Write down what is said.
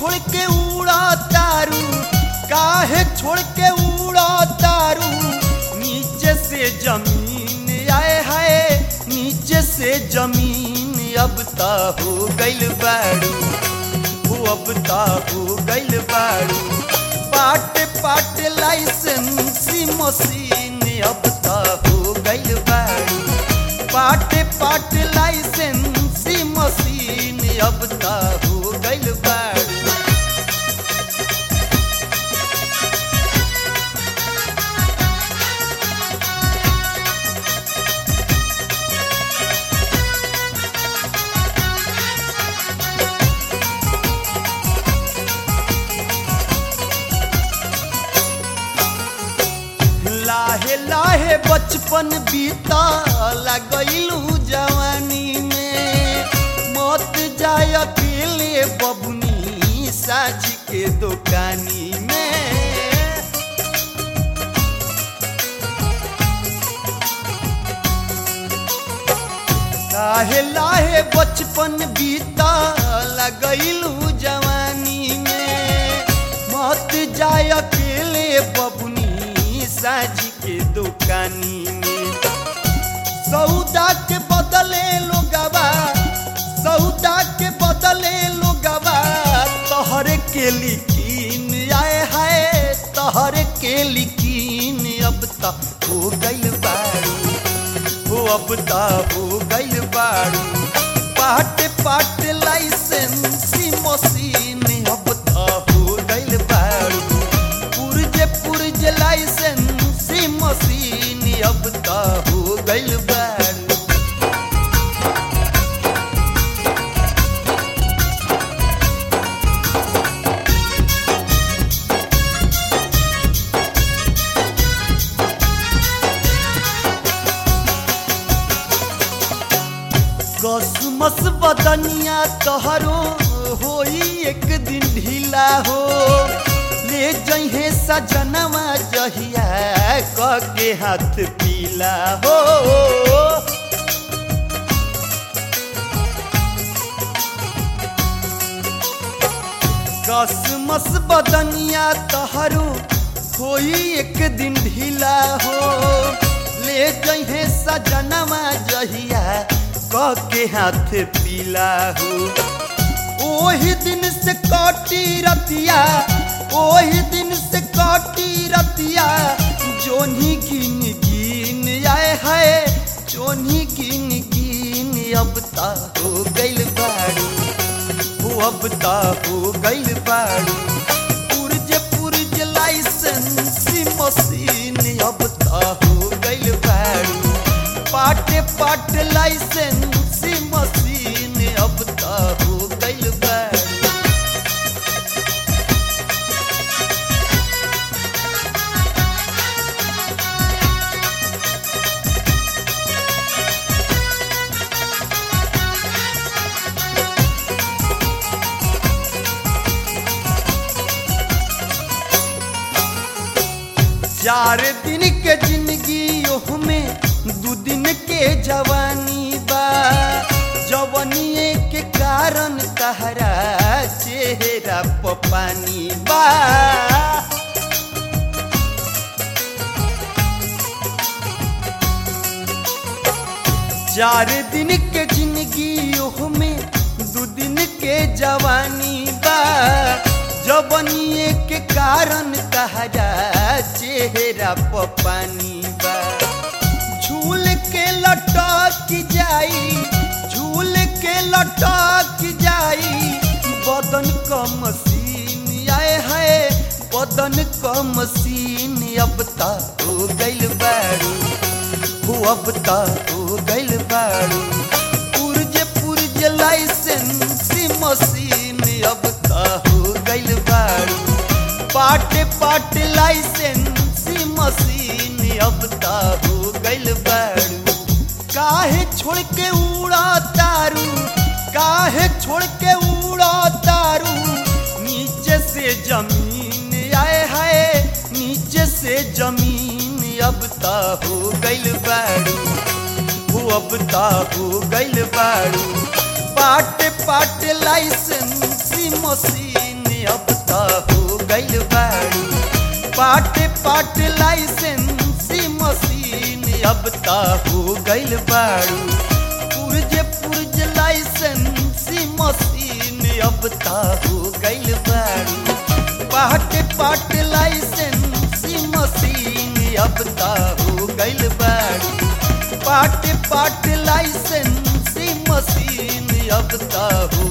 छोड़ के उड़ा तारू, काहे छोड़ के उड़ा तारू नीचे से जमीन आए हाय, नीचे से जमीन अब ता हो गइल बाड़ू, अब ता हो गइल बाड़ू। पाट पाट लाइसेंसी मशीन अब ता हो गइल बाड़ू, पाट पाट लाइसेंसी मशीन अब ता हो गइल बाड़ू। लाहे लाहे बचपन बीता लगैलू जवानी में, मत जाय अकेले बबुनी साझ के दुकानी में। लाहे लाहे बचपन बीता लगैलू जवानी में, मत जाय अकेले बबुनी साझ के दुकानी में। सौदा के बदले लोगवा, सौदा के बदले लोगवा तोहरे के लिकीन आए हाय, तोहरे के लिकीन अब ता हो गइल बाड़ू, अब ता हो गइल बाड़ू। पाट पाट लाइसेंसी मशीन अब ता हो गइल बाड़ू, पुरजे पुरजे लाइसेंसी मशीन अब ता हो गइल बाड़ू। कसमस बदनिया तोहरो होई एक दिन ढीला हो, ले जइहे सजनवा जहिया क के हाथ पीला हो। कसमस बदनिया तोहरो होई एक दिन ढीला हो, ले जइहे सजनवा जहिया क के हाथ पीला हो। ओही दिन से कटी रतिया, ओही दिन से कटी रतिया जोनी गिन गिन आए हाय, जोनी गिन गिन अब ता हो गइल बाड़ू, अब ता हो गइल बाड़ू। पुरजे पुरजे लाइसेंसी मशीन अब ता हो गइल बाड़ू, पाटे पाट लाइसेंसी मशीन अब ता हो गइल बाड़ू। चार दिन के जिंदगी ओह में दू दिन के जवानी बा, जवानिए के कारण तहरा चेहरा प पानी बा। चार दिन के जिंदगी ओह में दू दिन के जवानी बा, जवानिए के कारण तहरा चेहरा प पानी बा। झूल के लटक जाई, झूल के लटक जाई बदन क मशीन आए हाय, बदन क मशीन अब ता हो गइल बाड़ू, अब ता हो गइल बाड़ू। पुरजे पुरजे लाइसेंसी मशीन अब ता हो गइल बाड़ू, पाटे पाट लाइसेंसी मशीन अब ता हो गइल बाड़ू। काहे छोड़ के उड़ा तारू, काहे छोड़ के उड़ा तारू नीचे से जमीन आए हाय, नीचे से जमीन अब ता हो गइल बाड़ू, अब ता हो गइल बाड़ू। पाट पाट लाइसेंसी मशीन अब ता हो गइल बाड़ू पाटे पाटे लाइसेंसी मशीन अब ता हो गइल बाड़ू पुर्जे पुर्जे लाइसेंसी मशीन अब ता हो गइल बाड़ू पाटे पाटे लाइसेंसी मशीन अब ता हो गइल बाड़ू पाटे पाटे लाइसेंसी मशीन अब ता हो